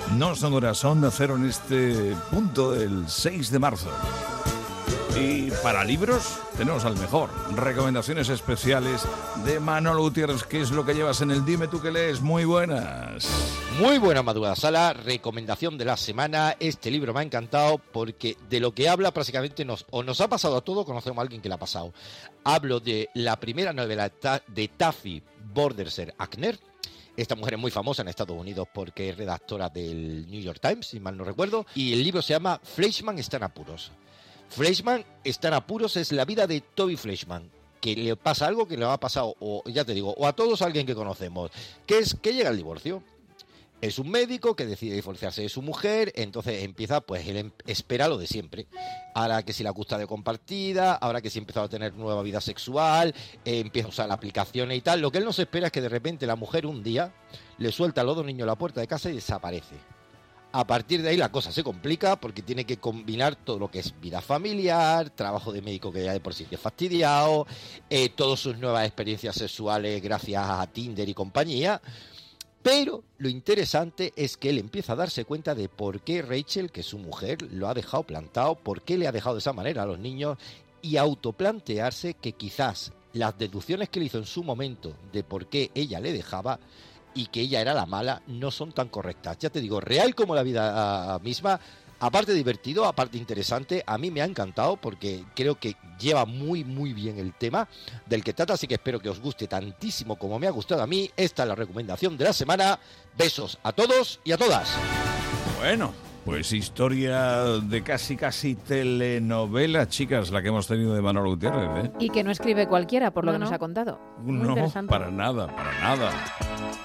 No son horas, son de cero en este punto del 6 de marzo. Y para libros tenemos al mejor. Recomendaciones especiales de Manolo Gutiérrez. ¿Qué es lo que llevas en el Dime tú que lees? Muy buenas. Muy buena madrugada, Sala. Recomendación de la semana. Este libro me ha encantado porque de lo que habla prácticamente nos ha pasado a todos, conocemos a alguien que le ha pasado. Hablo de la primera novela de Taffy Borderser Akner. Esta mujer es muy famosa en Estados Unidos porque es redactora del New York Times, si mal no recuerdo. Y el libro se llama Fleischman está en apuros. Fleischman está en apuros es la vida de Toby Fleischman, que le pasa algo que le ha pasado, o ya te digo, o a todos a alguien que conocemos, que es que llega el divorcio. Es un médico que decide divorciarse de su mujer, entonces empieza, pues él espera lo de siempre. Ahora que si la custodia compartida, ahora que si empezó a tener nueva vida sexual, empieza a usar aplicaciones y tal. Lo que él no se espera es que de repente la mujer un día le suelta a los dos niños a la puerta de casa y desaparece. A partir de ahí la cosa se complica porque tiene que combinar todo lo que es vida familiar, trabajo de médico que ya de por sí es fastidiado, todas sus nuevas experiencias sexuales gracias a Tinder y compañía. Pero lo interesante es que él empieza a darse cuenta de por qué Rachel, que es su mujer, lo ha dejado plantado, por qué le ha dejado de esa manera a los niños y autoplantearse que quizás las deducciones que le hizo en su momento de por qué ella le dejaba y que ella era la mala, no son tan correctas. Ya te digo, real como la vida misma, aparte divertido, aparte interesante, a mí me ha encantado porque creo que lleva muy muy bien el tema del que trata, así que espero que os guste tantísimo como me ha gustado a mí. Esta es la recomendación de la semana. Besos a todos y a todas. Bueno, pues historia de casi telenovela, chicas, la que hemos tenido de Manolo Gutiérrez, ¿eh? Y que no escribe cualquiera, por lo que nos ha contado. Muy No, interesante. para nada, para nada.